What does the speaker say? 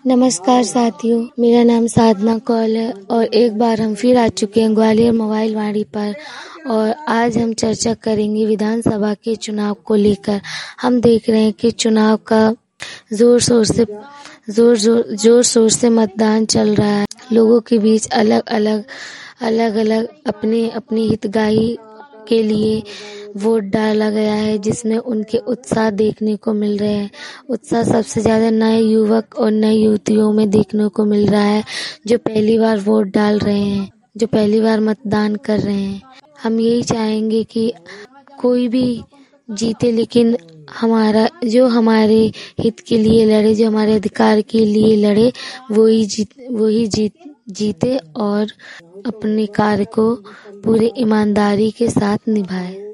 नमस्कार साथियों, मेरा नाम साधना कौल है और एक बार हम फिर आ चुके हैं ग्वालियर मोबाइल वाणी पर। और आज हम चर्चा करेंगे विधानसभा के चुनाव को लेकर। हम देख रहे हैं कि चुनाव का जोर शोर से मतदान चल रहा है। लोगों के बीच अलग अलग अपनी हितग्राही के लिए वोट डाला गया है, जिसमें उनके उत्साह देखने को मिल रहे हैं। उत्साह सबसे ज्यादा नए युवक और नई युवतियों में देखने को मिल रहा है, जो पहली बार वोट डाल रहे हैं, जो पहली बार मतदान कर रहे हैं। हम यही चाहेंगे कि कोई भी जीते, लेकिन हमारे हित के लिए लड़े, जो हमारे अधिकार के लिए लड़े, वही जीते और अपने कार्य को पूरी ईमानदारी के साथ निभाए।